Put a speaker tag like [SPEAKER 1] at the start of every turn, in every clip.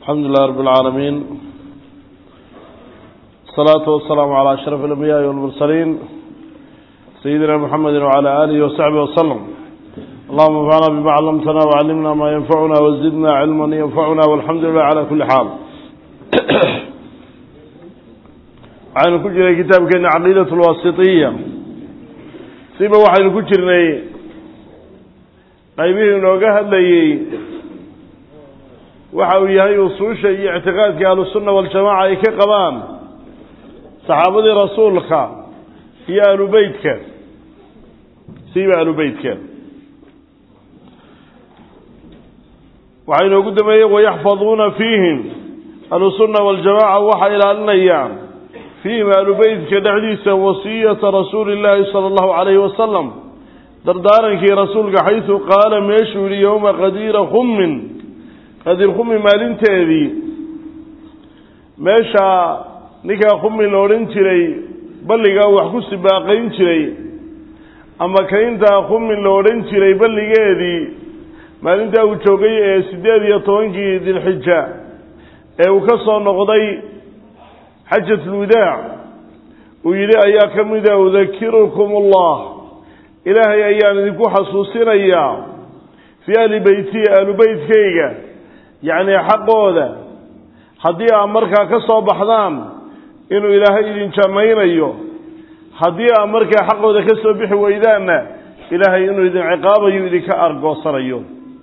[SPEAKER 1] الحمد لله رب العالمين، الصلاة والسلام على أشرف الأنبياء والمرسلين سيدنا محمد وعلى آله وصحبه وسلم. اللهم انفعنا بما علمتنا وعلمنا ما ينفعنا وزدنا علما ينفعنا، والحمد لله على كل حال. عن كل كتاب كان عقيدة الواسطية سيبا waxaynu ku jirnay qaybihii nooga hadlayay waxa uu yahay usuusha iyo i'tiqaadka ahlus-sunna wal jamaa ay ka qabaan saxaabadii rasuulka iyo ahlul-baytka siiba ahlul-baytka waxaynu ugu dameeyay wayaxfaduuna fiihim ahlus-sunna wal jamaa waxa ilaalinayaan فيهم أهل بيتك دعديسا وصية رسول الله صلى الله عليه وسلم دردارك رسولك حيث قال ميشو اليوم قدير خم مالين تهذي ميشا نكا خم لورين تري بلغا وحكوس باقين تري أما كاينتا خم لورين تري بلغا هذي مالين تا وشوقي سداد يطوانكي ذي الحجة وكسر نقضي حجة الوداع ويلي أياك مدى أذكركم الله إلهي أيان ذكو حصوصين أيام في أهل بيتي أهل بيت كيغا يعني حقه ذا حديا أمركا كسو بحضان إنه إلهي إذن شامين أيو حديا أمركا حقه ذا كسو بحو إذانا إلهي إنه إذن عقابه يؤذي كأرقوصر أيو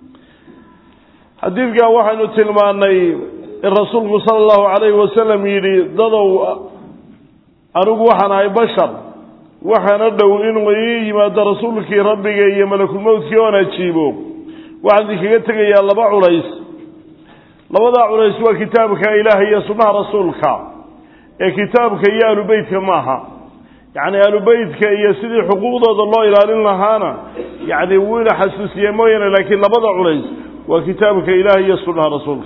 [SPEAKER 1] حديث واحد تلماني الرسول صلى الله عليه وسلم يري ضدوا أنو وحنا بشر وحنا دو إنه يما رسولك ربك يا ملك الموت كيوانا تشيبو وعندك قلتك يا لبع رئيس لبع رئيس وكتابك إلهي يا سنة رسولك يا كتابك يا أهل بيتك معها يعني أهل بيتك يا سيدي حقوق الله إلى لنا هانا يعني وين حسوس يموين لكن لبع رئيس وكتابك إلهي يا سنة رسولك.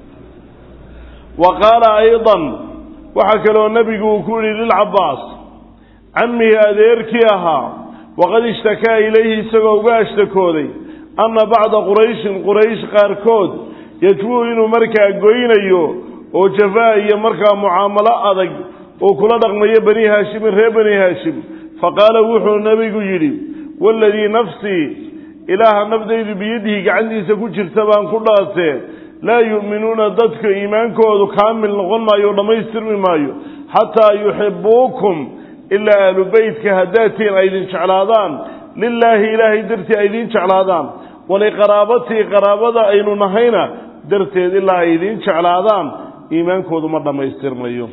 [SPEAKER 1] وقال أيضا وحكى له النبي كولي للعباس عمي أذيركيها وقد اشتكى إليه سقوقا اشتكودي أن بعض قريش قاركود يجوه إنه مركا قوين أيو وجفاء مركا معاملة أضق وكل رقم بني هاشم ري بني هاشم فقال وحو النبي يلي والذي نفسي إله نبدأ بيده عندي سكوشر تبان كلاته لا يؤمنون ضدك إيمانك وكامل نقول ما يولما يسترمي مايو حتى يحبوكم إلا أهل بيتك هداتين أيدين شعلادان لله إلهي درتي أيدين شعلادان ولقرابتي قرابة أين نهينا درتي إلا أيدين شعلادان إيمانك وما يسترمي.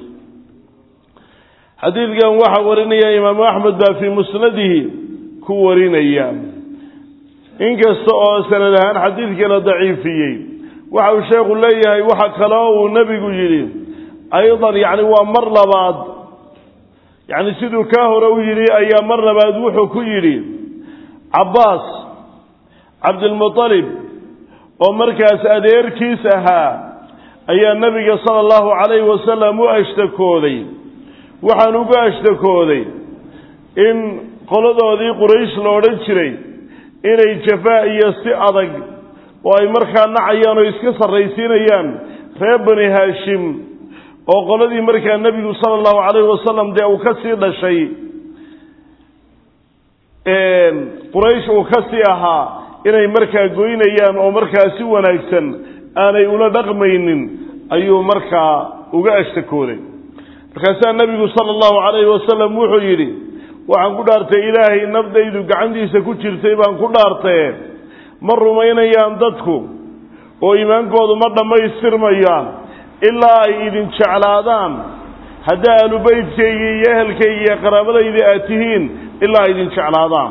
[SPEAKER 1] حديث كان وحوريني يا إمام أحمد في مسنده كوريني أيام إنك سندهان حديث كان ضعيف فيه وحاو الشيخ ليهي وحا كلاو النبي يجري أيضا يعني ومر لبعض يعني سيدو كاهر يجري أيام مر لبعض وحو كيري عباس عبد المطلب ومركز أدير كيسها أيام النبي صلى الله عليه وسلم وأشتكوذي وحانوك أشتكوذي إن قلدوا ذي قريش لورنشري إني جفاء يستعضق وأي مركا نعيان ويسكسر رئيسينيان ريب بني هاشم وقال ذي مركا النبي صلى الله عليه وسلم دي أكسر الشيء قريش أكسرها إني مركا قوينيان ومركا سوانا يكسن أنا يقول دقمين أيو مركا أغاشتكوري فكسان النبي صلى الله عليه وسلم وحيري وعن قدارت إلهي نبدأ يدوك عندي سكوشر سيبان قدارته ma rumaynayaan dadku oo iimaankoodu ma dhammaystirmayaan ilaa ay idin jeclaadaan haddaa ahlubaytkayga iyo ehelkayga iyo qaraabadayda aad tihiin ilaa ay idin jeclaadaan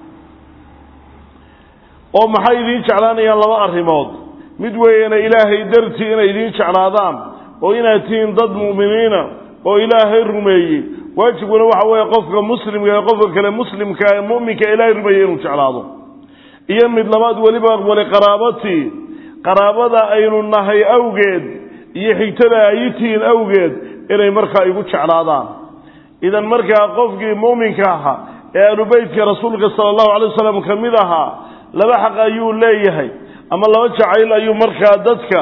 [SPEAKER 1] oo maxay idin jeclaanayaan laba arrimood mid weeyana ilaahay dartii inay idin jeclaadaan oo inaad tihiin dad mu'miniina oo ilaahay rumeeyey waajibkuna waxa weeye qofka muslimka iyo qofka kale muslimka ee mu'minka ilaahay rumeeyey inuu jeclaado iyo mid labaad waliba wali qaraabada aynu nahay awgeed iyo xigtada ayitiin awgeed inay markaa igu jeclaadaan idan markaa qofkii muuminka ahaa ee ahlubeytka rasuulka sallallahu alayhi wasallam kamid ahaa laba xaq ayuu leeyahay ama laba jacayl ayuu markaa dadka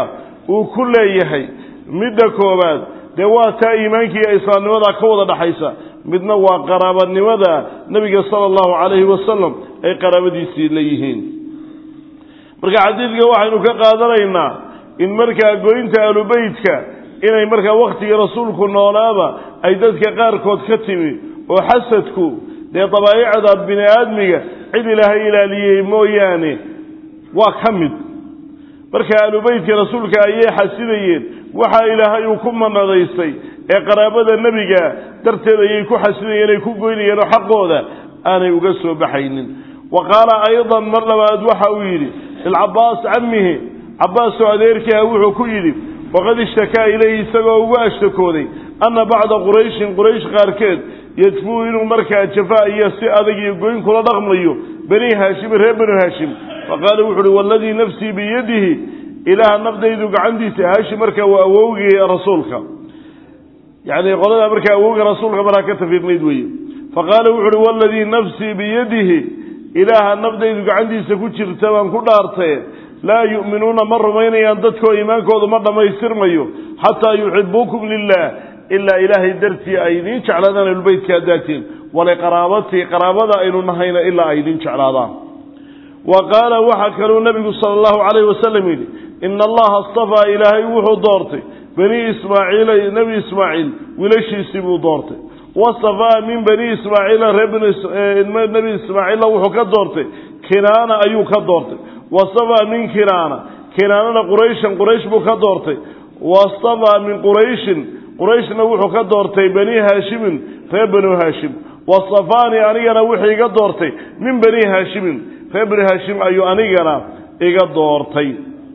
[SPEAKER 1] وكل يحي مدة كوبات دواتا إيمانك يا إسلام نمدا كوضا دحيسا مدنا وقرابة نمدا نبي صلى الله عليه وسلم أي قرابة ديسي ليهين مركا عديدك وحينو كقادرينا إن مركا قوينت أهل بيتك إن مركا وقت رسولك النولابة أي دادك قاركوت كتمي وحسدكو دي طبائع ذات بني آدمك عد لها إلى ليه موياني وكمد marka alubaytka rasuulka ay xasidayeen waxa ilaahay uu ku manadaystay ee qaraabada nabiga darteed ay ku xasidayeen ay ku goynayeen xaqooda aanay uga soo baxaynin waqala aydan mar labaad waxa uu yiri al-Abbas ammihi Abbas adeerkiisa wuxuu ku yiri waqad ishtaka ilayhi isagoo ugu ashtakooday anna ba'da quraysh qaarkeed yadfuu inuu markaa jafaa iyo si adag iyo goyn kula dhaqmayo bani haashim reer bani haashim فقال وحده والذي نفسي بيده إله النفذ يدق عندي هاشم مركا وأووغي رسولك يعني قولنا مركا أووغي رسولك مراكة في الميدوية فقال وحده والذي نفسي بيده إله النفذ يدق عندي سكوتشر تمام كل أرطيه لا يؤمنون مرة مين ينددكوا إيمانكوا مرة ما يصير ميو حتى يحبوكم لله إلا إلهي درتي أيدين شعلنا البيت كاداتين ولا قرابتي قرابة إنو نهينا إلا أيدين شعلنا وقال وحكروا النبي صلى الله عليه وسلم إن الله اصطفى إلهي وحو دورتي بني إسماعيل نبي إسماعيل وليش يسيبوا دورتي واصطفى من بني إسماعيل نبي إسماعيل وحو كدورتي كنانة أيو كدورتي واصطفى من كنانة قريش بو كدورتي واصطفى من قريش وحو كدورتي بني هاشم فبنو هاشم واصطفاني أنا وحي كدورتي من بني هاشم فبر هاشم أيو أنيقنا إيقا دورتي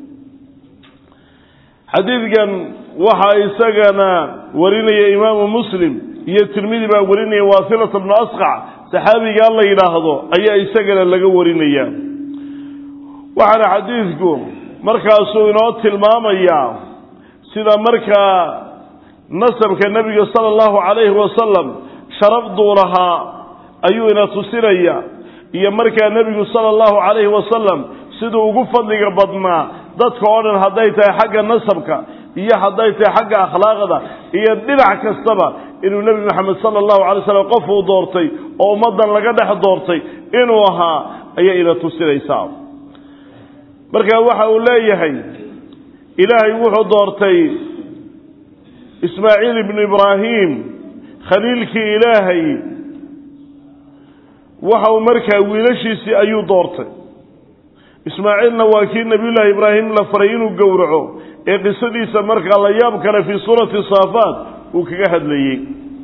[SPEAKER 1] حديث كان وحا إساقنا وريني يا إمام مسلم هي الترمذي با وريني واصلة بن أصقع صحابي قال الله يلاحظه أي إساقنا لقى وريني وحنا حديثكم مركا سوينات المامية سيدا مركا نسب كالنبي صلى الله عليه وسلم شرف دورها أيونا تسيريا iyo markaa nabigu sallallahu alayhi wasallam sidoo ugu fadliga badnaa dadka oo dhan haday tahay xagga nasabka iyo haday tahay xagga akhlaaqda iyo dhinac kastaba inuu nabi maxamed sallallahu alayhi wasallam qof uu doortay oo ummadan laga dhex doortay inuu ahaa ayaa ila tusiraysaa marka waxa uu leeyahay ilaahay wuxuu doortay ismaaciil ibn ibraahim khaliilkii ilaahay waxa uu markaa wiilashiisii ayuu doortay ismaaciilna waa kii nabiyullaahi ibraahim la faray inuu gowraco ee qisadiisa markaa la yaab kale fi suurati saafaat uu kaga hadlayay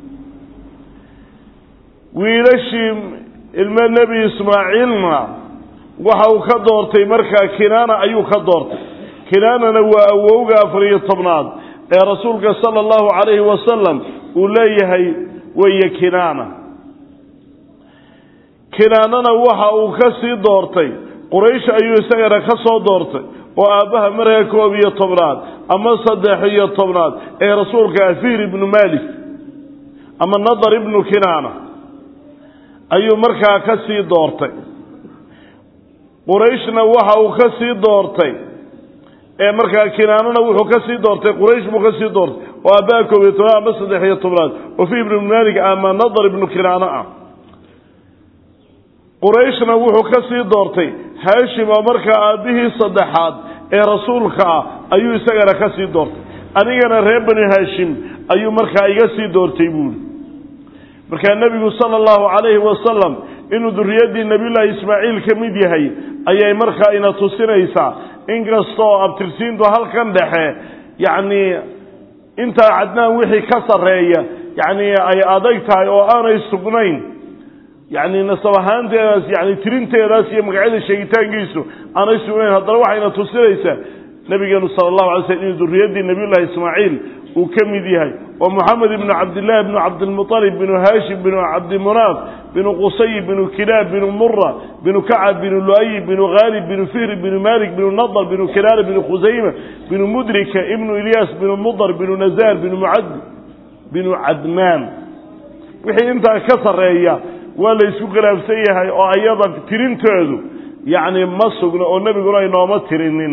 [SPEAKER 1] wiilashii ilma nebi ismaaciilna waxa uu ka doortay markaa kinaana ayuu ka doortay kinaanana waa awowga 14aad ee rasuulka sallallahu alayhi wasallam uu leeyahay weeye kinaanana waxa uu ka sii doortay quraysh ayuu isagana ka soo doortay oo aabaha markaa 12aad ama 13aad ee rasuulka Afiir ibn Malik ama Nadar ibn Kinaana ayuu markaa ka sii doortay qurayshna waxa uu ka sii doortay ee markaa kinaanana wuxuu ka sii doortay quraysh buu ka sii doortay oo aabaha 12aad ama 13aad oo Afiir ibn Malik ama Nadar ibn Kinaana qurayshna wuxuu ka sii doortay haashim markaa aabihii saddexaad ee rasuulka ayuu isagana ka sii doortay anigana reer bani haashim ayuu markaa iga sii doortay buul markaa nabigu sallallahu alayhi wasallam inuu duriyadii nabiyullaahi ismaaciil ka mid yahay ayay markaa ina tusinaysaa inkastoo abtirsiintu halkan dhexe yani inta cadnaan wixii ka sareeya yani ay adag tahay oo aanay sugnayn يعني نصبحان تاس يعني ترين تاس يا مقعد الشيطان جيسو أنا يسمعين هذا واحد نتوسليسه نبي صلى الله عليه وسلم ذرية النبي الله إسماعيل وكم ذيها ومحمد بن عبد الله بن عبد المطلب بن هاشم بن عبد مناف بن قصي بن كلاب بن مرة بن كعب بن لؤي بن غالب بن فهر بن مالك بن نضر بن كلال بن خزيمة بن مدركة ابن إلياس بن مضر بن نزار بن معد بن عدمان وحين انت كسر إياه ولا يسوق لابسيها أو أيضا ترين تادو يعني مصقنا أو النبي قرأي نومات ترينين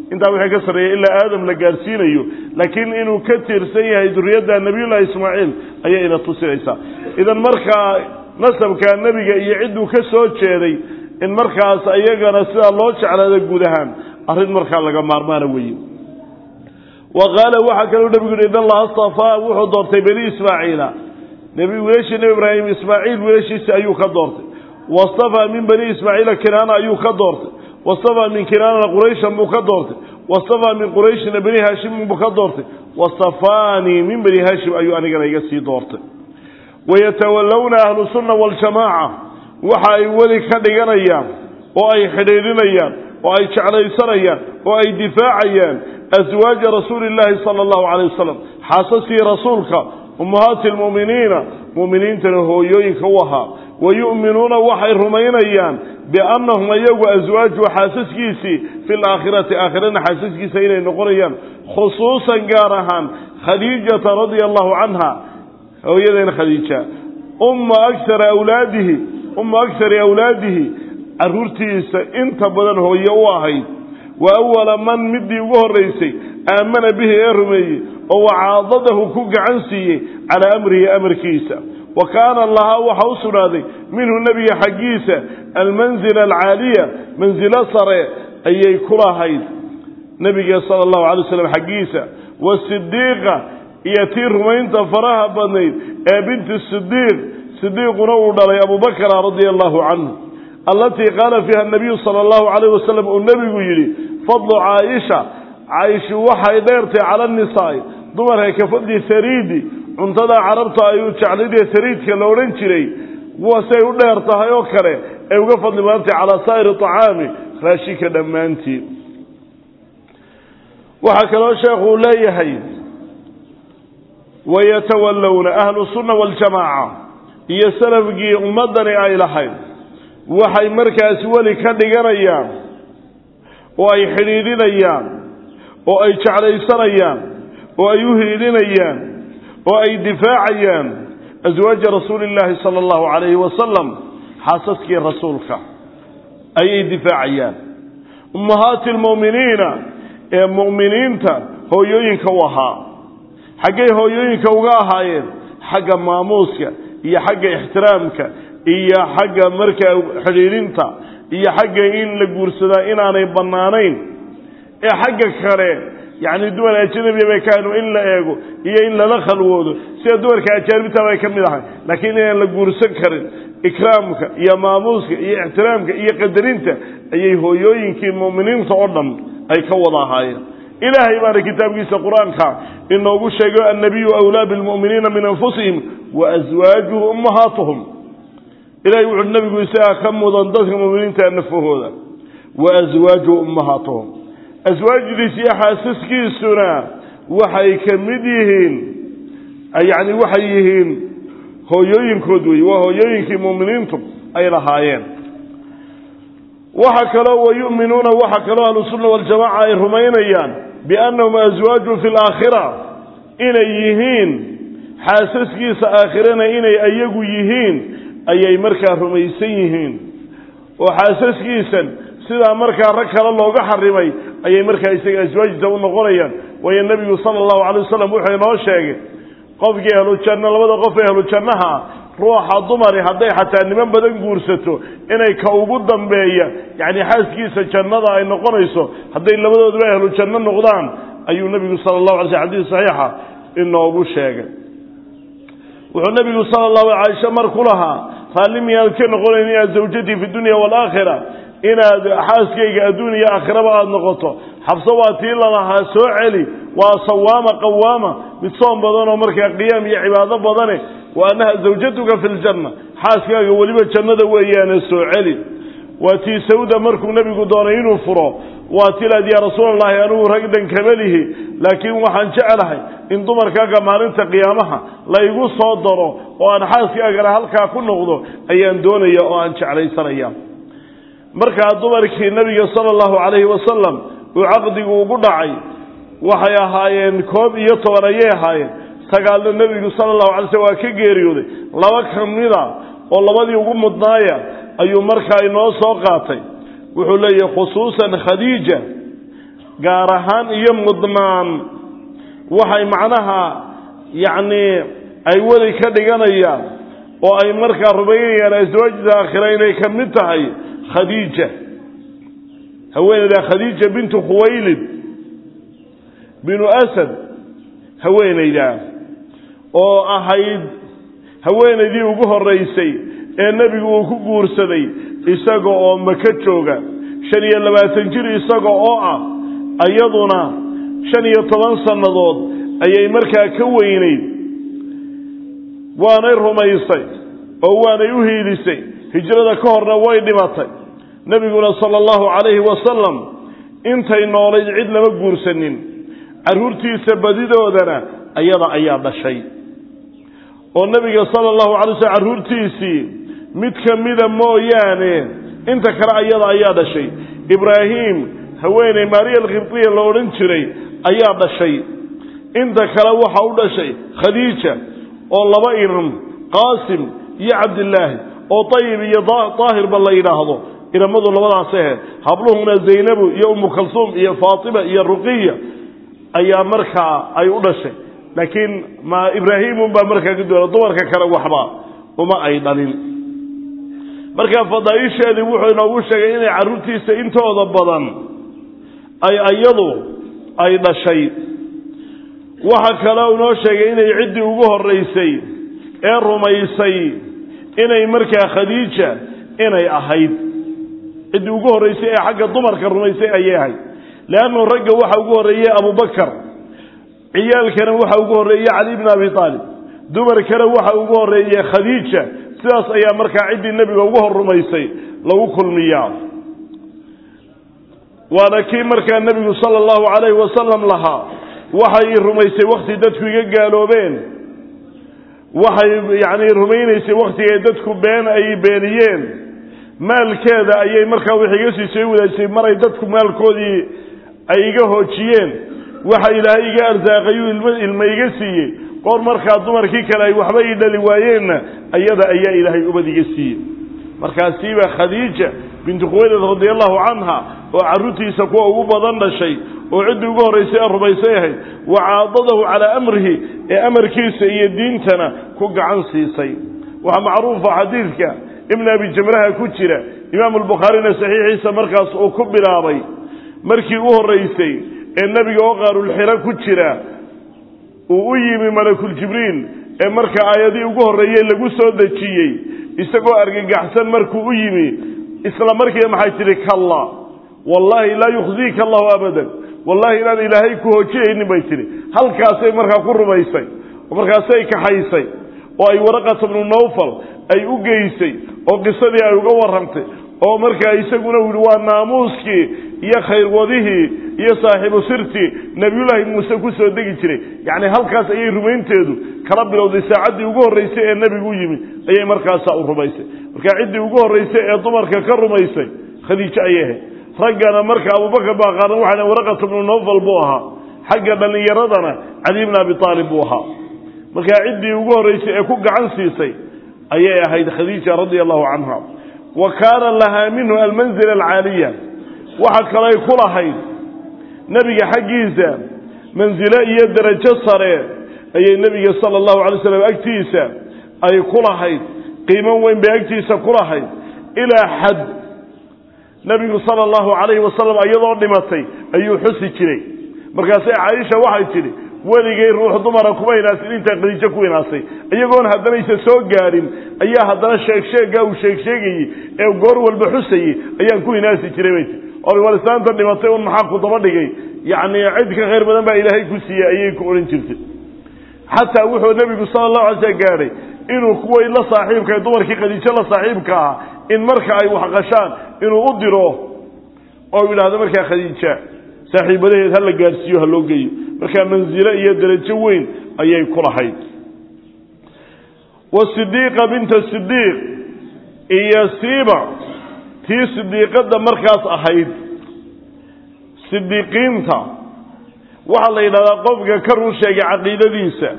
[SPEAKER 1] intaa wixii ka sarreeyay ilaa aadam la gaarsiinayo laakiin inuu ka tirsan yahay duriyada nabiyullaahi ismaaciil ayay ina tusinaysaa idan markaa nasabka nabiga iyo ciduu ka soo jeeday in markaas ayagana sida loo jeclaado guud ahaan arrin markaa laga maarmaana weeye وقال وحكى النبي إن الله اصطفى وحضرت بني إسماعيل نبي ويش نبي إبراهيم إسماعيل ويش أيوك دورت واصطفى من بني إسماعيل كنانة أيوك دورت واصطفى من كنانة قريشا بك دورت واصطفى من قريش بني هاشم بك دورت واصطفاني من بني هاشم أيو أنا قال يقسي دورت ويتولون أهل السنة والجماعة وحي ولي كدغنيا وأي حديدنيا وأي شعليسريا وأي دفاعيا أزواج رسول الله صلى الله عليه وسلم حاسسي رسولك أمهات المؤمنين مؤمنين تنهويين كوها ويؤمنون وحي رمينيان بأنهم يجوا أزواج وحاسسكيسي في الآخرة آخرين حاسسكيسي إلى نقريان خصوصا قارهان خديجة رضي الله عنها أو يدين خديجة أم أكثر أولاده أرورتيس انت بدن هو يواهي وأول من مدي وهو الرئيسي آمن به إرمي وعاضده كوك عنسي على أمره أمر كيسا وكان الله وحوصنا ذي منه النبي حقيسة المنزلة العالية منزلة صريع أي كلها هيد نبي صلى الله عليه وسلم حقيسة والصديقة يتير من تفرها بنيد بنت صديق نور على أبو بكر رضي الله عنه التي قال فيها النبي صلى الله عليه وسلم النبي يقول فضل عائشة وحي ديرتي على النساء دمرها كفضل ثريدي انتدى عربت أيو تعليدي ثريد كالورنشري وسيو ديرتها يوكري أيو فضل مانتي على سائر طعامي خاشيك دمانتي وحكى له شيخ لا يهيد ويتولون أهل السنة والجماعة يسلفقي أمدني أي لحيد waxay markaas wali ka dhiganayaan oo ay xiriirinayaan oo ay jeclaysanayaan oo ay u hiilinayaan oo ay difaacayaan azwaaj rasuulillaah sallallahu alayhi wa sallam xaasaskii rasuulka ay difaacayaan ummahatil mu'miniina ee mu'miniinta hooyooyinka waha xagee hooyooyinka uga ahaayeen xagga maamuuska iyo xagga ixtiraamka iyo xagga markaa xiriirinta iyo xagga in la guursadaa inaanay banaanayn ee xagga kale yani dumar ajnabi bay kaanu in la eego iyo in la khalwoodo sida dumarka ajaanibta ay kamid ahay laakiin in la guursan karin ikraamka iyo maamuuska iyo ixtiraamka iyo qadarinta ayay hooyooyinkii muuminiinta oo dhan ay ka wada ahaayeen ilaahay baa kitaabkiisa quraanka inoogu sheegay annabiyyu awlaa bil mu'miniina min anfusihim wa azwaajuhum ummahatuhum إلهي وعد النبي يساء كم مضندك المؤمنين تأنفوه وأزواج أمهاتهم أزواج لسياحة سسكي السنة وحي كمديهين أي يعني وحيهين هو يوين كدوي وهو يوين كمؤمنين أي لهايين وحكروا ويؤمنون وحكروا أهل السنة والجماعة الرمينيان بأنهم أزواج في الآخرة إليهين حاسسكي سآخرين إلي أيقوا يهين ayay markaa rumaysan yihiin oo xaasaskiisan sida markaa rag kale looga xarimay ayay markaa isaga aswaajta u noqonayaan way nabiga sallallahu alayhi wasallam wuxuu inoo sheegay qofkii ahlu janna labada qof ee ahlu jannaha ruuxa dumari haday xataa niman badan guursato inay ka ugu dambeeya yani xaaskiisa jannada ay noqonayso haday labadooduba ahlu janna noqdaan ayuu nabiga sallallahu alayhi wasallam xadiis saxiixa inoogu sheegay wuxuu nabiga sallallahu alayhi wasallam markulaha فالمي يالكن قولين يا زوجتي في الدنيا والآخرة إن حاسكيك الدنيا آخرة بعد نقطة حفصواتي لها سوعلي وصوامة قوامة بتصوم بضانه ومركة قيام يا عبادة بضانه وأنها زوجتك في الجنة حاسكيك وليبا الجنة وإيانا سوعلي واتي سودة مركو نبي قدانين وفرا واتي لدي يا رسول الله أنه رقدا كمله لكن وحن جعلها إن ضمر كاكا مالنت قيامها لا يقول صدره وأن حاسكي أقرأ هلكا كل نغضه أيان دوني وأن شعلي سريا مركا ضمر كي النبي صلى الله عليه وسلم وعقدي وقضعي وحيا هايين كوب يطور هايين سقال النبي صلى الله عليه وسلم كجيريودي لو كان نذا والله بدي يقوم مضنايا أي مركا إنه ساقاتي وحولي خصوصا خديجة gaarahaan iyo mudnaan waxay macnaha yacni ay weli ka dhiganayaan oo ay markaa rumaynayaan aswaajda aakhira inay ka mid tahay khadiija haweeneyda khadiija bintu khuwaylid binu asad haweeneyda oo ahayd haweeneydii ugu horeysay ee nebigu uu ku guursaday isaga oo maka jooga 25 jir isaga oo ah ayaduna 15 sanadood ayay markaa ka weynayd waanay rumaysay oo waanay u hiilisay hijrada ka horna way dhimatay nabiguna sallallahu alayhi wasallam intay noolayd cid lama guursanin caruurtiisa badidoodana ayada ayaa dhashay oo nabiga sallallahu alayhi wasallam caruurtiisii mid kamida mooyaane inta kale ayada ayaa dhashay ibraahim haweeney maariya al-qibtiya la oran jiray ayaa dhashay inta kale waxa u dhashay khadiija oo laba irim qaasim iyo abdullah oo tayyib iyo taahir bal la yiraahdo iramadu labadaas ah habluhuna zaynab iyo kulsum iyo faatima iyo ruqiya ayaa markaa ay u dhashay laakiin ma ibraahim ba markaa gudooda dumarka kale waxba uma ay dhalin marka fadaayisheedii wuxuu inoogu sheegay inay caruurtiisa intooda badan ay ayadu ay dhashay waxa kale uu noo sheegay inay cidii ugu horeysay ee rumaysay inay markaa khadiija inay ahayd cidii ugu horeysay ee xagga dumarka rumaysay ayay ahayd laana ragga waxa ugu horeeyay Abu Bakar ciyaalkana waxa ugu horeeyay Ali ibn Abi Talib dumarkana waxa ugu horeeyay Khadiija sidaas ayaa markaa cidii nabiga ugu horumaysay lagu kulmiyaa waana kii markaa nabigu sallallahu alayhi wasallam laha waxay rumaysay waqti dadku iga gaaloobeen waxay yaani rumaynaysay waqtiga dadku been ay beeniyeen maalkeeda ayay markaa wixii siisay wadaysay maray dadku maalkoodii ay iga hoojiyeen waxa ilaahay iga arsaaqay ilma iga siiyay qoor markaa dumarkii kale ay waxba ii dhali waayeen ayada ayaa ilaahay ubadiga siiyay markaasiiba khadiija bint khuwaylid radiyallahu anha oo caruurtiisa ku ugu badan dhashay oo cid ugu horeysay rumaysay ahayd wacaadadahu ala amrihi ee amarkiisa iyo diintana ku gacan siisay waxa macruuf xadiidka ibn abi jamraha ku jira imaam al-bukhari saxiixiisa markaas oo ku bilaabay markii uu horeysay ee nabiga oo qaarul xira ku jira uu yimi malakul jibriil ee marka aayadii ugu horeeyay lagu soo dajiyay isagoo argagaxsan markuu u yimi isla markii maxay tiri kalla wallahi la yukhzika allah abadan wallahi la ilaahay ku hoojiyay bay tiri halkaasay markaa ku rumaysay oo markaasay ka haysay oo ay waraqat ibn nawfal ay u geysay oo qisadii ay uga warantay oo markaa isaguna uu waa naamuuskii iyo khayr wadihii iyo saaxiibu sirti nabiyullaahi muuse ku soo degi jiray yaani halkaas ayay rumaynteedu kala bilowday saacadii ugu horeysay ee nabigu yimi ayay markaas u rumaysay marka cidii ugu horeysay ee dumarka ka rumaysay khadiija ayay ragana marka Abu Bakar baa qaadan waxa waraqat ibn Nawfal buu ahaa xagga dhalinyaradana Ali ibn Abi Talib buu ahaa marka cidii ugu horeysay ee ku gacan siisay ayay ahayd khadiija radiyallahu anha wa kana laha minhu al-manzila al-'aliya waxa kale ku lahayd nabiga xaqiisa manzila iyo darajo sare ayay nabiga sallallahu alayhi wasallam agtiisa ay ku lahayd qiimo weyn bay agtiisa ku lahayd ila had nabiga sallallahu alayhi wasallam ayadoo dhimatay ayuu xusi jiray markaas Aisha waxay tiri waligay ruux dumara kuma inaasin inta qadiija ku inaasay iyagoon haddana isa soo gaarin ayaa haddana sheegsheega uu sheegay ee goor walba xusay ayaan ku inaasi jiray oo walisaanta dhimatay oo maxaa ku daba dhigay yaani cid ka khayr badan baa ilaahay ku siiyay ayay ku oran jirtay hatta wuxuu nabigu sallallahu alayhi wasallam gaaray inuu kuwa la saaxiibka dumarkii qadiija la saaxiibka in marka ay wax qashaan inuu u diro oo ilaahdo marka khadiija saaxiibadeed hal la gaarsiyo hal loo geeyo marka manzila iyo darajo weyn ayay ku lahayd wasidiqa bint sidiq iyo siba tii sidiqada markaas ahayd sidiqiinta waxa la yiraahdaa qofka ka run sheegay aqeedadiisa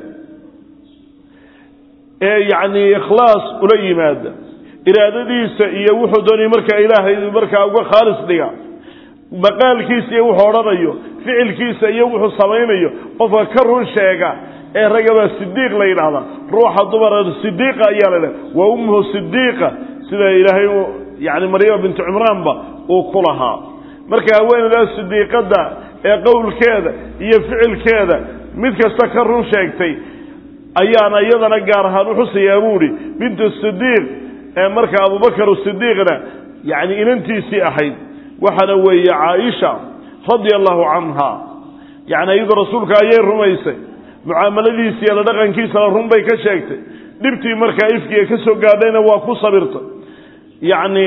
[SPEAKER 1] ee yaani ikhlaas ula yimaada iraadadiisa iyo wuxuu doonay marka ilaahay marka uga khaalis dhiga maqaalkiisa iyo wuxuu odhanayo ficilkiisa iyo wuxuu samaynayo qofka ka run sheega ee ragaba sidiiq la yiraahdo ruuxa dumar sidiiqa ayaa la wa ummuhu sidiiqa sida ilaahay yaani maryam bint umran ba oo kulaha marka haweeneyda sidiiqada ee qowlkeeda iyo ficilkeeda mid kasta ka run sheegtay ayaana iyadana gaar ahaan u xusaya buuri bint sidiiq ee marka Abu Bakr as-Siddiqna yaani inantiisii ahayd waxana weeye Aisha radiyallahu anha yaani iyada rasuulka ayay rumaysay muaamaladiisa iyo dhaqankiisa run bay ka sheegtay dibtii marka ifkiga ka soo gaadayna waa ku sabirtay yaani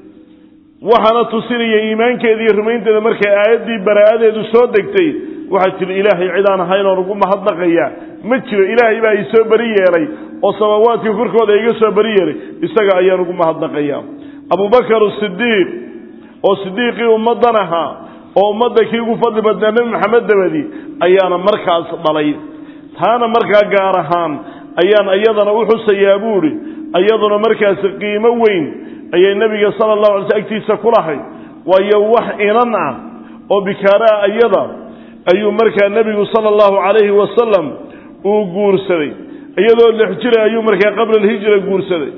[SPEAKER 1] waxana tusinaya iimaankeeda iyo rumaynteeda markay aayadii baraadeedu soo degtay waxa tir ilaahay cidaan ahayn oo ugu mahadnaqaya ma jiro ilaahay baa isoo bari yeelay oo sabawaadka korkooda iga soo bari yeelay isaga ayaan ugu mahadnaqaya Abu Bakr as-Siddiq oo sidiiqii ummadanaha oo ummadda kii ugu fadli badnaa Nabi Maxamed dabadi ayaana markaas dhalay taana markaa gaar ahaan ayaan iyadana u xusayaa buuri iyaduna markaas qiimo weyn ayay nabiga sallallahu alayhi wasallam agtiisa ku lahay waayo wax inan ah oo bikaara ayada ayuu markaa nabigu sallallahu alayhi wasallam uu guursaday iyadoo lix jir ayuu markaa qabla hijra guursaday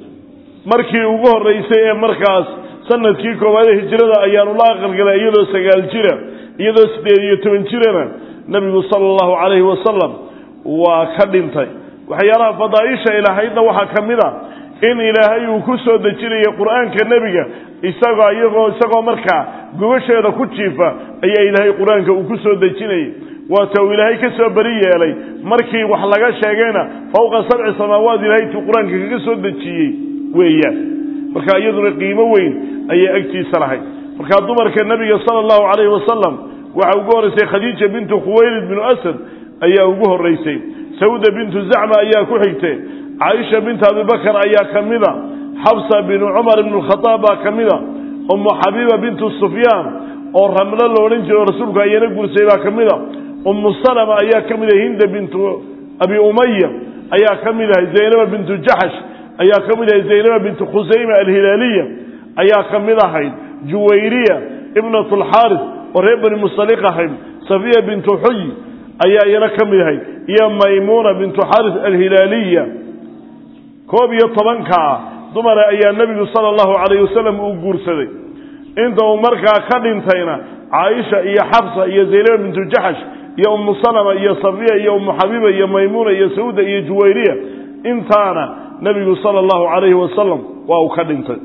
[SPEAKER 1] markii ugu horeysay ee markaas sanadkii koowaad hijrada ayaanu la aqalgalay iyadoo 9 jir iyadoo 18 jirana nabigu sallallahu alayhi wasallam waa ka dhintay waxyaalaha fadaaisha ilaahayna waxa kamida in ilaahay uu ku soo dejinayo quraanka nabiga isagoo markaa gubasheeda ku jiifa ayaa ilaahay quraanka uu ku soo dejinay waa taa ilaahay ka soo bari yeelay markii wax laga sheegayna fawqa 7 samaawaad ilaahay tuu quraanka kaga soo dejiyay weeyaan marka iyaduna qiimo weyn ayay agtiisa lahayd marka dumarka nabiga sallallahu alayhi wasallam waxa ugu horeysay Khadija bint Khuwaylid bin Asad ayaa ugu horeysay Sauda bint Za'ma ayaa ku xigtay Aisha bint Abi Bakr ayaa kamida Hafsa bin Umar ibn al-Khattab kamida Habiba bint Sufyan oo Ramla loo oran jiray rasuulka ayana guursay baa kamida Salama ayaa kamida Hind bint Abi Umayya ayaa kamida Zaynab bint Jahsh ayaa kamida Zaynab bint Khuzayma al-Hilaliya ayaa kamida hayd Juwayriya ibnat al-Harith oo reer Bani Mustaliq ahayd Safiya bint Huyy ayaa iyana kamid ahayd iyo Maymuna bint Harith al-Hilaliya koob iyo 10 dumar ayaa nabigu sallallahu alayhi wasallam uu guursaday inta uu markaa ka dhintayna Aisha iyo Hafsa iyo Zaynab bint Jahsh iyo Salama iyo Safiya iyo Habiba iyo Maymuna iyo Sauda iyo Juwayriya intaana nabigu sallallahu alayhi wasallam waa uu ka dhintay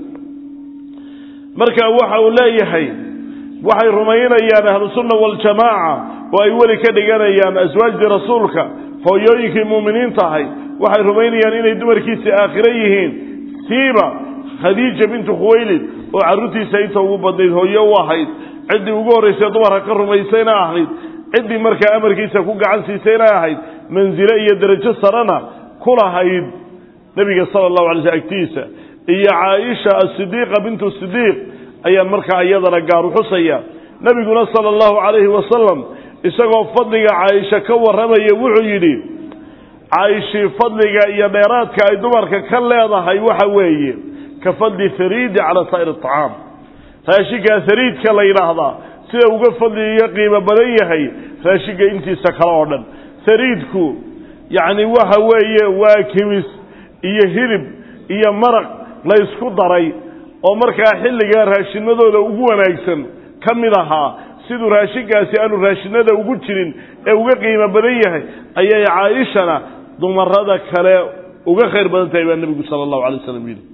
[SPEAKER 1] marka waxa uu leeyahay waxay rumaynayaan ahlus sunna wal jamaa oo ay wali ka dhiganayaan aswaajdi rasuulka hooyooyinkii muuminiinta ahay waxay rumaynayaan inay dumarkiisa aakhira yihiin siiba Khadija bint Khuwaylid oo carruurtiisa inta ugu badnayd hooyo u ahayd cidii ugu horeysay dumarka ka rumaysayna ahayd cidii markaa amarkiisa ku gacan siisayna ahayd manzilo iyo darajo sarana kulahayd nabiga sallallahu alayhi wasallam agtiisa iyo Aisha as-Siddiqa bint as-Siddiq ayaa markaa iyadana gaar u xusaya nabiguna sallallahu alayhi wasallam isagoo fadliga Aisha ka waramay wuxuu yiri Aisha fadliga iyo dheeraadka ay dumarka ka leedahay waxa weeye ka fadli fariid ala sa'ir at-ta'am raashiga fariidka la yiraahdo sida uga fadliga qiimo badan yahay raashiga intiisa kala oo dhan fariidku yaani waxa weeye waa kimis iyo hilib iyo maraq la isku daray oo markaa xilliga raashinadooda ugu wanaagsan kamid aha sidoo raashigaasi aanu raashinada ugu jirin ee uga qiimo badan yahay ayay Aisha dumarada kale uga khayr badan tahay nabiga sallallahu alayhi wasallam yiri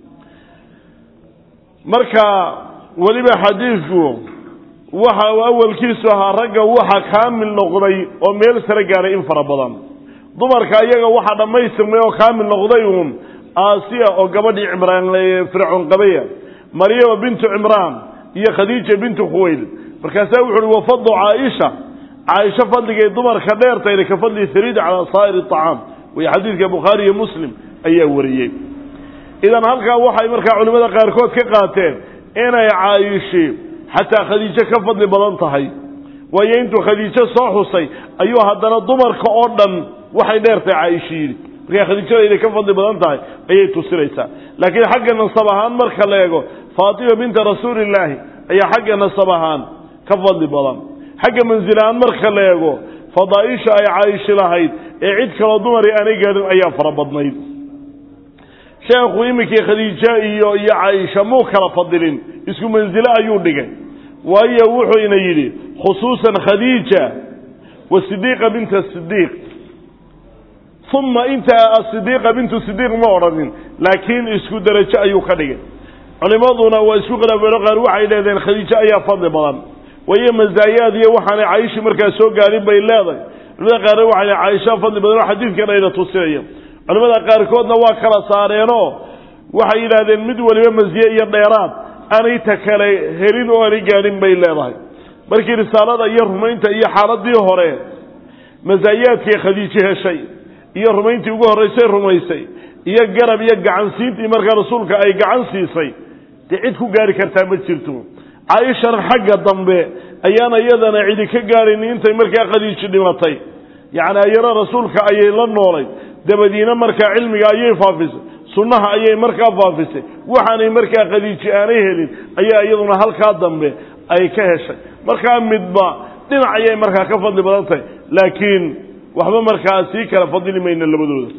[SPEAKER 1] marka waliba xadiisku waxa awalkiisu ahaa ragga waxa kaamil noqday oo meel sare gaaray in fara badan dumarka iyaga waxa dhameystirmay oo kaamil noqday Asiya oo gabadhii Imraan Fir'aun qabaya Maryam bint Imraan iyo Khadija bint Khuwaylid markaas wuxuu wafadu Aisha fadligeed dumarka dheertay ka fadli fariid ala sa'ir at-ta'am wa hadithka Bukhari iyo Muslim ayaa wariyay idan halka waxay markaa culimada qaar kood ka qaateen inay Aisha hatta Khadija ka fadli badan tahay way intuu Khadija soo xusay ayuu hadana dumarka oo dhan waxay dheertay Aisha marka Khadija ay ka fadli badan tahay ayay tusiraysaa laakiin xagga nasabahan marka la eego Fatima bint Rasuulillah ayaa xagga nasabahan كفضل بلان حق منزلان مرخ ليغو فضائشة أي عايش لهيد عيد كلا دمري أنا قادم أيام فربضنايد شيخ ويمكي خديجة يا عايشة مو كلا فضلين اسكو منزلة أيون دقين وهي وحو إنيلي خصوصا خديجة والصديقة بنت الصديق ثم انت الصديقة بنت الصديق معرضين لكن اسكو درجة أيو خديجة علماءنا واسكو قرار وحي لذين خديجة أيا فضل بلان وهي مزاياد هي وحنا عايش مركز سوق قارب بيلاده لذا قال وحنا عايشة فضل بدل حديث كان إلى توصيه علماء قال كودنا واكلا صارينو وحي لذين مدول مزايا الديرات أنا يتكلي هرين وأنا قارب بيلاده markii risaalada iyo rumaynta iyo xaaladii hore mazaayadkii khadiijah shay iyo rumayntii ugu horeysay rumaysay iyo garab iyo gacan siintii marka rasuulka ay gacan siisay cid ku gaari kartaa ma jirto Aisha xagga dambe ayana iyadana cid ka gaarin intay markaa khadiij dhimatay yaani ayara rasuulka ayay la noolay dabadiina markaa cilmiga ayay faafisay sunnaha ayay markaa faafisay waxaanay markaa khadiij aanay helin ayaa iyaduna halka dambe ay ka heshay markaa midba dhinac ayay markaa ka fadli badan tahay laakiin waxba markaa si kala fadli mayna labadooda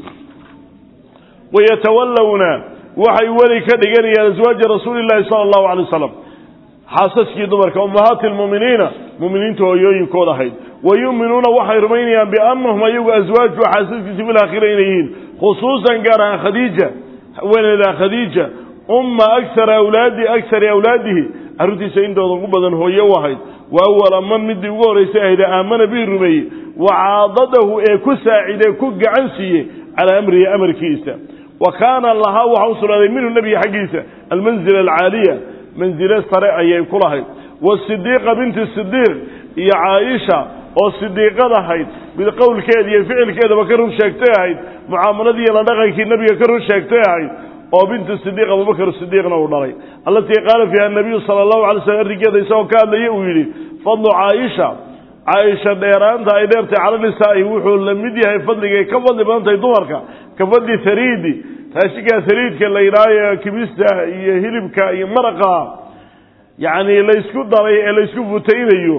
[SPEAKER 1] wayatawallawna waxay wali ka dhiganayaan azwaaj rasuulillaah sallallahu alayhi wasallam xaasaskii dumarka ummahatil mu'miniina mu'miniinta hooyooyinkooda ahayd wayu'minuuna waxay rumaynayaan bi annahum ayagu azwaaj wa xaasaskiisa fil aakhiraynayn khusuusan gaar khadiija walada khadiija umma akthar awlaadihi arrintiisa intooda ugu badan hooyo wahayd وأول من مدي وغوريسه إذا آمن به الرمي وعاضده ku saaciday ku gacansiye على أمر كيسا وكان الله وحوصل عليه منه النبي حقيسا المنزلة العالية منزلة صريعة يكلها والصديقة بنت الصديق يا عائشة والصديقة هاي بالقول كذا يفعل كذا بكرهم شاكتها هاي معاملة دي لنغيك النبي كرهم شاكتها هاي وبنت الصديق أبو بكر الصديق نورناي التي قال فيها النبي صلى الله عليه وسلم رجال يسوع كان يقولي فضل عائشة ديران دايرت على النساء وحول لمديها فضل كفضل بنت دورك كفضل ثريدي هاشيكا ثريد كلا يرايا كبيسة يهلبك مرقة يعني لا يسكت ضري لا يسكت فتينيو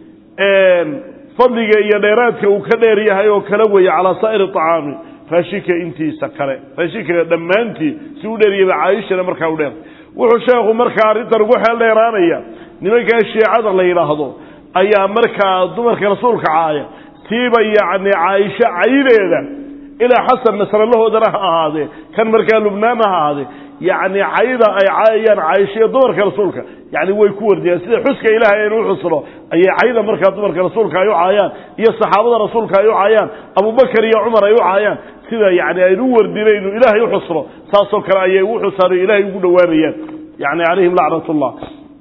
[SPEAKER 1] فضل يديراتك وكديريها وكلوي على سائر الطعام فاشيكا انتي سكره فاشيكا دمانتي سودري عائشه marka u dheer wuxuu sheegu marka arintan ugu xeel dheeraanaya nimanka shiicada la yiraahdo ayaa marka dumarka rasuulka caaya tiiba yaani Aisha cayleeda ila Hasan nasrallahu ahaade kan marka Lubnaan ahaade yaani cayda ay caayaan Aisha dumarka rasuulka yaani way ku wardiyaan sida xuska Ilaahay inuu xusro ay cayda marka dumarka rasuulka ay caayaan iyo saxaabada rasuulka ay caayaan Abu Bakar iyo Umar ay caayaan sida yaani ay u wardinayno Ilaahay u xusro saasoo kale ay u xusaro Ilaahay ugu dhawaanayaan yaani alayhim la'natullah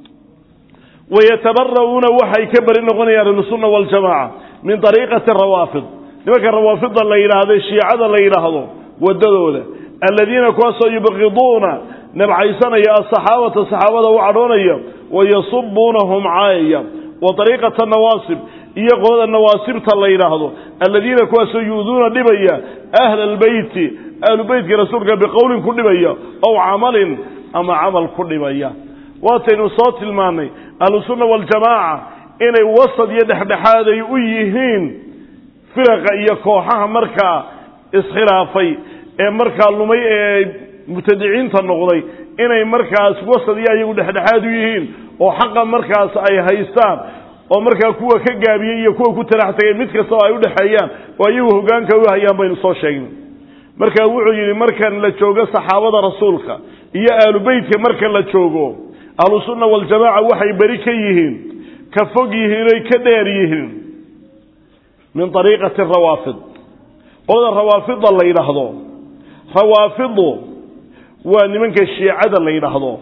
[SPEAKER 1] ويتبرؤون وحي كبر نغنيان السنة والجماعة من طريقة الروافض لذلك الروافض اللي هذا الشيعة اللي هذا والدولة الذين كواسوا يبغضون نبعيسان يا الصحابة وعرونيا ويصبونهم عايا وطريقة النواصب يقول النواصب اللي هذا الذين كواسوا يؤذون نبيا أهل البيت رسولك بقول كل نبيا أو عمل أما عمل كل نبيا واتين صوت الماني أهل السنة والجماعة إن وسط يدحد هذا يؤيهين فرق يكوحها مركا إسخرافي مركا اللمي متدعين تنغضي إن مركا وسط يدحد هذا يؤيهين وحق مركا أي هيستان ومركا كوا كجابي يكوا كترحتين مثل سواء يدحيان ويوه كان كوا هيان بين صوشين مركا وعي مركا لتشوغا صحابة رسولك يا أهل بيتك مركا لتشوغو أهل السنة والجماعة وحي بريكيهن كفقيهن كداريهن من طريقة الروافض قول الروافض اللي ينهضوا روافض ومنك الشيعة اللي ينهضوا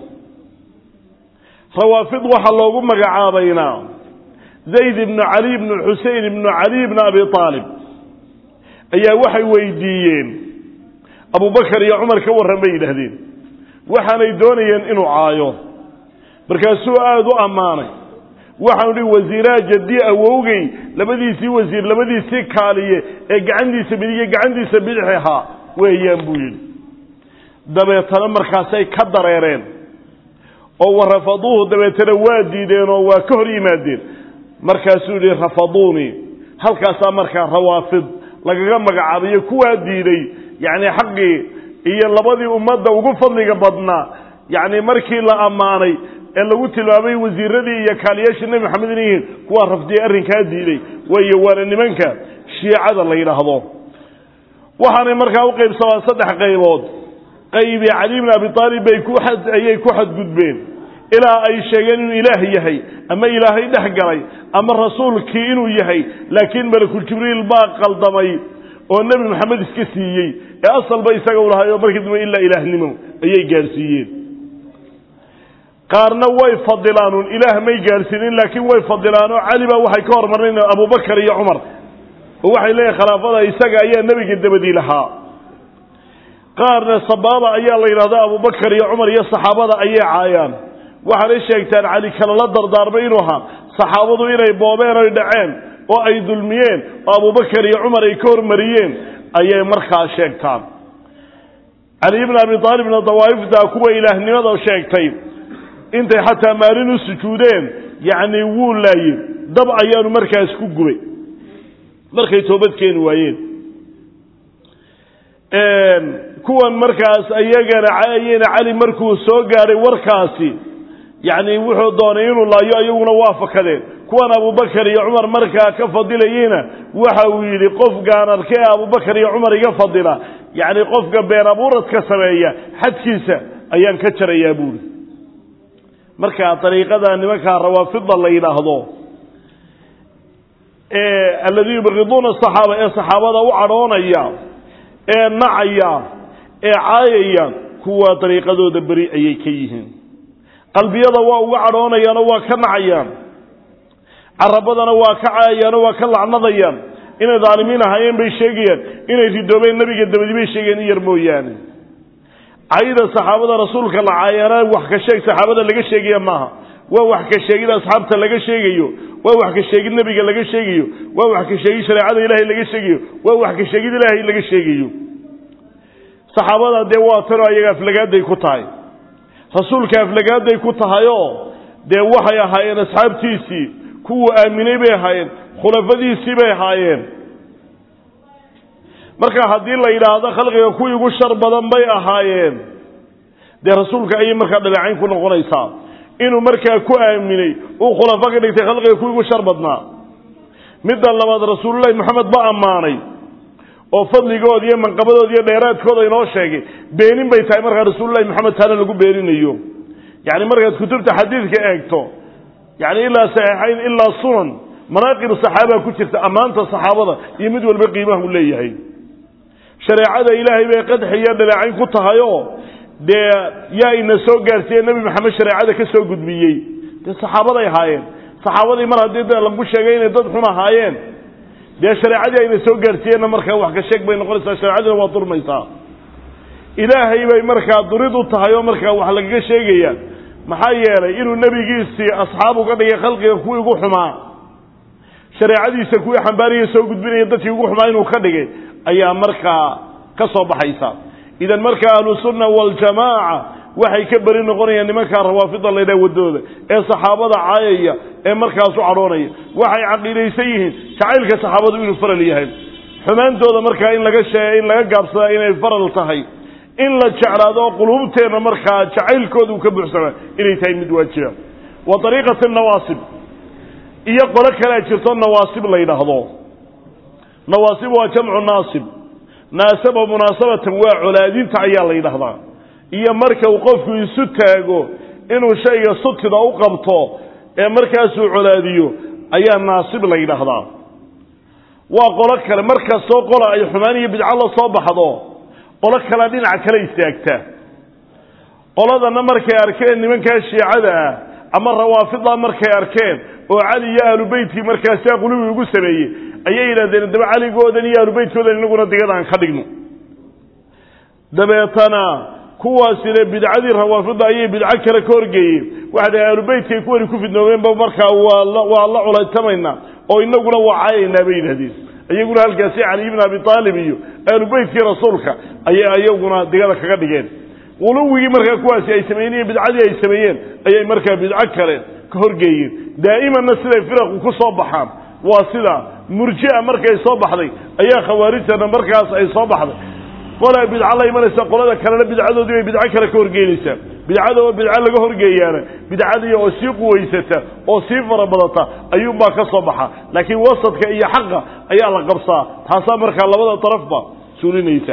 [SPEAKER 1] روافض وحلوهم مقعابينا زيد بن علي بن الحسين بن علي بن أبي طالب أي وحي ويديين أبو بكر يا عمر كور رمي لهذين وحنا يدونيين إنو عايو markaasuu aad u amaanay waxaan ri wasiiraa jaddi awowgay labadiisii wasiir labadiisii kaaliye ee gacantiisa bidiye gacantiisa bidixaha weeyaan buu yiri dabeetana markaas ay ka dareereen oo warafaduhu dabeetana waa diideen oo waa ka hor yimaadeen markaasuu yidhi rafaduuni halkaasaa markaa rawaafid lagaga magacaabayo kuwaa diiday yacni xaqii iyo labadii ummadda ugu fadliga badnaa yacni markii la ammaanay ee lagu tilmaamay wasiiradii iyo kaaliyaashii nebi maxamed inay yihiin kuwaa rafdiyey arrinkaa diiday weeye waana nimanka shiicada la yidhaahdo waxaanay markaa u qaybsamaan 3 qaybood qaybi cali ibn abi taalib ayay ku xadgudbeen ilaa ay sheegeen inuu ilaah yahay ama ilaahay dhexgalay ama rasuulkii inuu yahay laakiin malakul jibriil baa qaldamay oo nebi maxamed iska siiyey ee asalba isaga u lahayo markii dambe ilaa ilaahnimo ayay gaarsiiyeen qaarna way fadilaan ilaah may gaarsiinin laakiin way fadilaan oo cali baa waxay ka hormareen Abu Bakar iyo Umar oo waxay leeyahay khilaafada isaga ayaa nabiga dabadii lahaa qaarna sababa ayaa la yiraahdaa Abu Bakar iyo Umar iyo saxaabada ayay caayaan waxay sheegtaan cali kala la dardaarmay inuu ahaa saxaabadu inay boobeen oo dhaceen oo ay dulmiyeen oo Abu Bakar iyo Umar ay ka hormariyeen ayay markaa sheegtaan Ali ibn Abi Talib na dawaifda kuwa ilaahnimada sheegtay intay xataa maalin u sujuudeen yani wuu laayay dab ayaanu markaas ku gubay markay toobad keen waayeen kuwan markaas ayagana caayeen cali markuu soo gaaray warkaasi yani wuxuu doonay inuu laayo ayaguna waafaqadeen kuwan Abu Bakar iyo Umar markaa ka fadilayina waxa uu yiri qof gaan arkay Abu Bakar iyo Umar iga fadila yani qofka been abuuradka sameeya xadkiisa ayaan ka jarayaa buuri marka dariiqada nimanka rawaafida la yiraahdo alladii yubghiduna saxaabada u caroonaya nacaya caayaya kuwa dariiqadooda bari ayay ka yihiin qalbiyada waa uga caroonayaan oo waa ka nacayaan carabadana waa ka caayayaan oo waa ka lacnadayaan inay dhaalimiin ahaayeen bay sheegayaan inay ridoobeen nabiga dabadii bay sheegeen yar mooyaane ayda saxaabada rasuulka la caayana wax ka sheeg saxaabada laga sheegaya maaha waa wax ka sheegida asxaabta laga sheegayo waa wax ka sheegid nabiga laga sheegayo waa wax ka sheegid shariicada ilaahay laga sheegayo waa wax ka sheegid ilaahay laga sheegayo saxaabada de waa tan ayaga aflagaaday ku tahay rasuulka aflagaaday ku tahayo de waxay ahaayeen asxaabtiisii kuwa aaminay bay ahaayeen khulafadiisii bay ahaayeen marka hadii la yiraahdo khalqiga kuwii ugu shar badan bay ahaayeen de rasuulka ay markaa dhaleecayn ku noqonaysaa inuu markaa ku aaminay oo khulafa ka dhigtay khalqiga kuwii ugu shar badnaa midda labaad rasuulullaahi maxamed ba amaanay oo fadligood iyo manqabadood iyo dheeraadkooda inoo sheegay beenin bay tahay markaa rasuulullaahi maxamed taana lagu beeninayo yani markaad kutubta xadiidka eegto yani ilaa saxiixayn ilaa sunan manaaqib saxaaba ku jirta amaanta saxaabada iyo mid walba qiimaha uu leeyahay shariicada ilaahay bay qadxiya dhaleecayn ku tahay oo de yaa ina soo gaarsiiyay nabi maxamed shariicada ka soo gudbiyay de saxaabada ay haayeen saxaabadii mar hadii lagu sheegay inay dad xun ahaayeen de shariicada ina soo gaarsiiyeen markaa wax ka sheeg bay noqonaysaa shariicada waa durmaysaa ilaahay bay markaa durid u tahay oo markaa wax laga sheegaya maxaa yeelay inuu nabigiisii asxaabu ka dhigay khalqiga kuwii ugu xumaa shariicadiisa kuwii xambaariyay soo gudbinaya dadkii ugu xumaa inuu ka dhigay ayaa markaa ka soo baxaysa idan markaa ahlu sunna wal jamaa waxay ka bari noqonayaan nimanka rawaafida la yiraahdo wadooda ee saxaabada caayaya ee markaas u caroonaya waxay caqiideysan yihiin jacaylka saxaabadu inuu faral yahay xumaantooda markaa in laga sheegay in laga gaabsado inay faral tahay in la jeclaado qulubteena markaa jacaylkoodu ka buuxsama inay tahay mid waajiba wa tariiqatu nawaasib iyo qolo kale jirto nawaasib la yiraahdo nawaasib waa jamcu naasib naasaba munaasabatan waa culaadinta ayaa la yiraahdaa iyo marka uu qofku isu taago inuu shayga sutida u qabto ee markaas uu culaadiyo ayaa naasib la yiraahdaa waa qolo kale marka soo qola ay xumaan iyo bidca la soo baxdo qolo kale dhinaca kale istaagta qoladana markay arkeen nimanka shiicada ama rawaafida markay arkeen oo cali iyo ahlu beydkii markaas qulubi ugu sameeyay ayay yiraahdeen daba caligoodan iyo ahlu beydkoodan inaguna digadaan ka dhigno dabeetana kuwaasina bidcadii rawaafida ayay bidca kale ka horgeeyeen waxa ahlu beydkii kuwani ku fidnoobeen ba markaa waa la culaytamayna oo inaguna waa caayayna bay yiraahdeen ayaguna halkaasi cali ibn abi talib iyo ahlu beydkii rasuulka ayay ayaguna digada kaga dhigeen quluwigii markaa kuwaasi ay sameeyeen bidcadii ay sameeyeen ayay markaa bidco kale ka horgeeyeen daa'imanna siday firaqu ku soo baxaan waa sida murji'a markay soo baxday ayaa khawaarijtana markaas ay soo baxday qola bidca la imanaysa qolada kalena bidcadoodii bay bidco kale ka horgeynaysaa bidcada oo bidco laga horgeeyaana bidcadii oo sii quwaysata oo sii farabadata ayuunbaa ka soo baxa laakiin wasadka iyo xaqa ayaa la qabsaa taasaa markaa labada darafba suulinaysa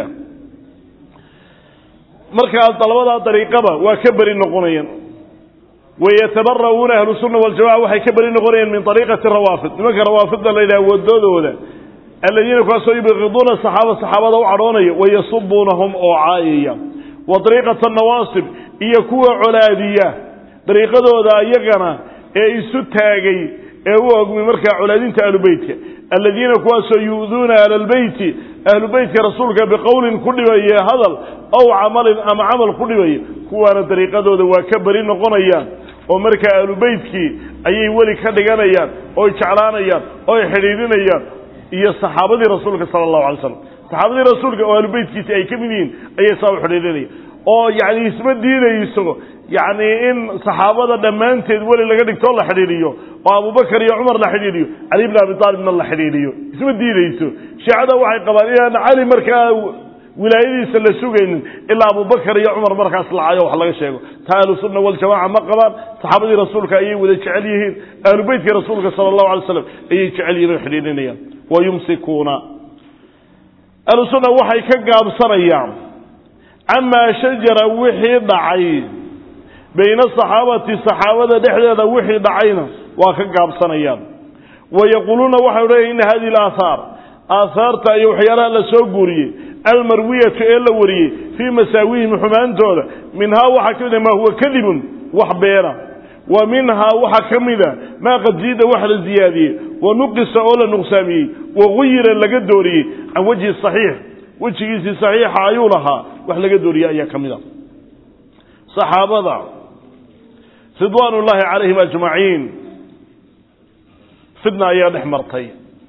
[SPEAKER 1] markaa labada dariiqaba waa ka bari noqonayaan ويتبرؤون أهل السنة والجماعة وحي كبرين نقرين من طريقة الروافد لماذا روافدنا لإله ودودونا الذين كانوا يبغضون الصحابة وعروني ويصبونهم أوعائيا وطريقة النواصب يكون علادية طريقة ذا يقنا يستاقي هو مركع علادين أهل بيتك الذين كانوا يؤذون أهل البيت أهل بيت رسولك بقول كل ويا هذا أو عمل أم عمل كل ويا كوانا طريقة ذا وكبرين نقرين ومركا أهل بيتك أي ولي كدغانيان أو جعلانيان أو حريرينيان إيا صحابة رسولك صلى الله عليه وسلم صحابة رسولك أهل بيتك أي كمينين أي صاحب حريرينيان أو يعني اسم الدين يسوع يعني إن صحابة دمانتين ولي لقدك تولى حريريو وأبو بكر يا عمر لحريريو علي بن أبي طالب من الله حريريو اسم الدين يسوع شعدا وحي قبائل علي مركا ولايدي سلسوقين إلا أبو بكر يا عمر مركز العاية وحلقة شيء تعالوا السنة والجماعة مقبل صحابة رسولك أيه وذي شعليهين أهل بيت رسولك صلى الله عليه وسلم أيه شعليهين وحلينين ويمسكون أهل السنة وحي كقاب صريام عما شجر وحي ضعي بين الصحابة دحلة وحي ضعينا وكقاب صريام ويقولون وحي إن هذه الآثار آثار تأيوحيانا لسوقوري المروية إلا وريه في مساويه محمان دولة منها وحكمنا ما هو كذب وحبيرا ومنها وحكمنا ما قد زيد وحل الزيادة ونقص أولا نقسامي وغير لقدوري عن وجه الصحيح وجه الصحيح عيولها وحل قدوري أيها كمنا صحابة رضوان الله عليهم أجمعين فدنا أيها نحمرتين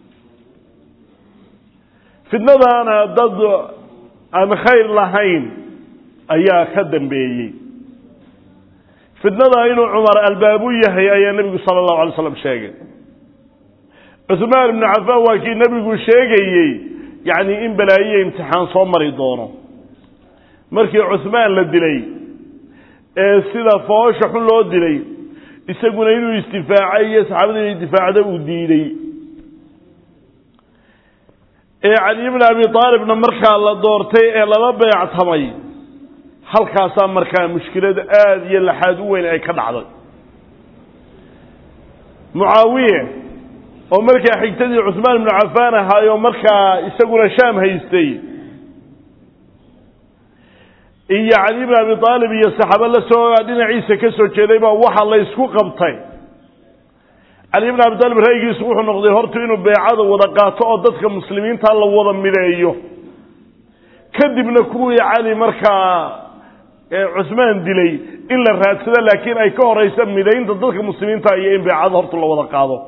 [SPEAKER 1] fidnadaana dad aan khayr lahayn ayaa ka dambeeyey fidnada inuu Umar albaabu yahay ayaa nabigu sallallahu alayhi wasallam sheegay Uthman ibn Affan waa kii nabigu sheegayay yaani in balaayiye imtixaan soo mari doono markii Uthman la dilay ee sida foosha xun loo dilay isaguna inuu istifaacay saxaabada difaacada u diiday علي بن أبي طالب مركا الله دورتي إلا لبيع تمي هل كاسا مركا مشكلة آذية لحادوين أي كدعض معاوية ومركا حيكتدي عثمان بن عفان هاي ومركا يستقول الشام هيستي إيا علي بن أبي طالب إيا الصحابة الله سوى قاعدين عيسى كسو كذيبا وحا الله يسكو قبطي علي بن أبي طالب رأيك يسوح نقضي هرتو إنه بيعاد ودقاته ضدك المسلمين تالا وضا ملايه كذب نكوي علي مركا عثمان دلي إلا الراتسة لكن أي كهر يسمي لين ضدك المسلمين تايين بيعاد هرتو الله ودقاته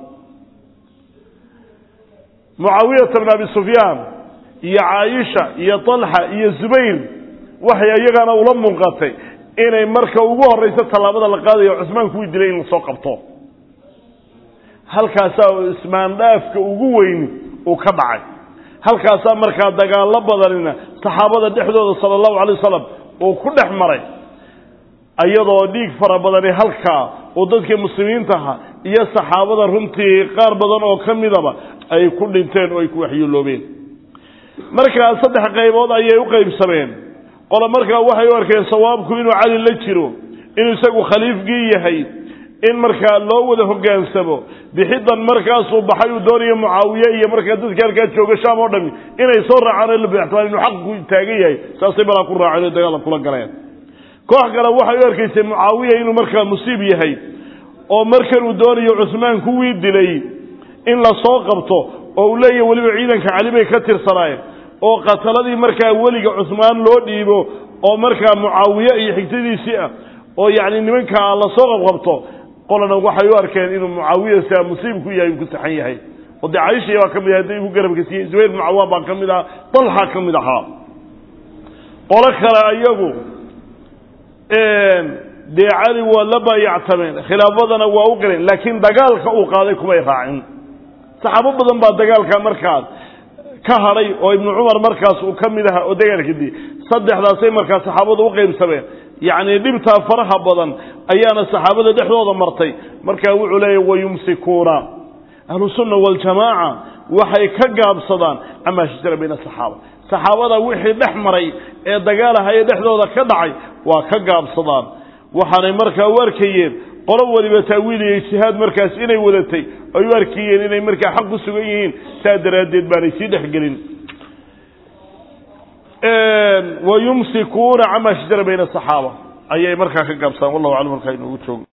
[SPEAKER 1] معاوية بن أبي سفيان يا عائشة يا طلحة يا الزبير وحيا يغانا ولم منقطي إنه مركا وقوه الرئيسة طلابة لقاضي عثمان كوي دلي إنه سوقبته halkaasaa ismaan dhaafka ugu weyn oo ka dhacay halkaasaa markaa dagaal la badanina saxaabada dhexdooda sallallahu alayhi wasallam oo ku dhex maray ayadoo dhiig fara badan halka oo dadka muslimiinta ah iyo saxaabada runtii qaar badan oo kamidaba ay ku dhinteen oo ay ku waxyeeloobeen markaa saddex qaybood ayay u qaybsameen qolo markaa waxay u arkeen sawaabku inuu cali la jiro inuu isagu khaliifkii yahay in markaa loo wada hogaansamo bixidan markaas uu baxay uu doonaya Muawiya iyo markaa dadka halka jooga Shaam oo dhami inay soo raacaan la bixtaan inuu xaq ku taagan yahay saasay bala ku raacay dagaal kula galeen koox kale waxay u arkaysay Muawiya inuu markaa musiib yahay oo markan uu doonayo Uthman ku wiidilay in la soo qabto oo leeyahay waliba ciidanka Cali bay ka tirsanaayeen oo qataladii markaa waliga Uthman loo dhiibo oo markaa Muawiya iyo xigtadiisii ah oo yaani nimanka la soo qabto qolana waxay u arkeen inuu Muawiya saa musiib ku yahay ku saxan yahay oo Aisha waa kamid ah uu garabka siiyay Zubayr ibn Awwab kamid ah Talha kamid ah qolo kale ayagu dee cali waa la baayactameen khilaafadana waa u galeen laakiin dagaalka uu qaaday kumay raacin saxaabo badan baa dagaalka markaas ka hadhay oo ibnu cumar markaas uu ka mid ahaa oo dagaalkii saddexdaasay markaas saxaabadu u qaybsameen yacni dhibtaa faraha badan ayaana saxaabada dhexdooda martay markaa wuxuu leeyahy wayumsikuuna ahlu sunna waljamaaca waxay ka gaabsadaan camaa shajara bayna asaxaaba saxaabada wixii dhex maray ee dagaalahaye dhexdooda ka dhacay waa ka gaabsadaan waxaanay markaa u arkayeen qolo waliba taawiil iyo ijtihaad markaas inay wadatay ay u arkayeen inay markaa xaq ku sugan yihiin saa daraaddeed baanay sii dhexgelin wayumsikuuna camaa shajara bayna asaxaaba ayay markaa ka gaabsadaan wallahu aclam halkaa inoogu joogo